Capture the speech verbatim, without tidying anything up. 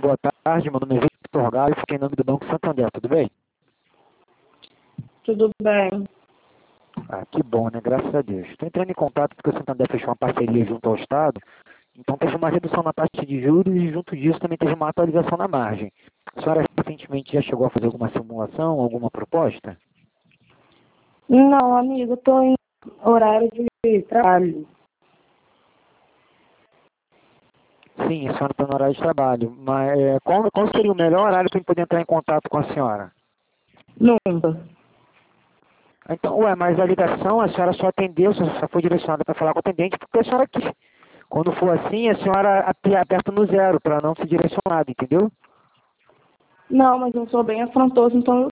boa tarde. Meu nome é Victor Galho, fiquei em nome do Banco Santander, tudo bem? Tudo bem. Ah, que bom, né? Graças a Deus. Estou entrando em contato porque o Santander fechou uma parceria junto ao Estado, então teve uma redução na taxa de juros e junto disso também teve uma atualização na margem. A senhora recentemente já chegou a fazer alguma simulação, alguma proposta? Não, amigo, estou em horário de trabalho. Sim, a senhora está no horário de trabalho, mas é, qual, qual seria o melhor horário para eu poder entrar em contato com a senhora? Nunca. Então, ué, mas a ligação a senhora só atendeu, só, só foi direcionada para falar com o atendente porque a senhora quis. Quando for assim, a senhora ape- aperta no zero para não ser direcionada, entendeu? Não, mas eu sou bem afrontoso, então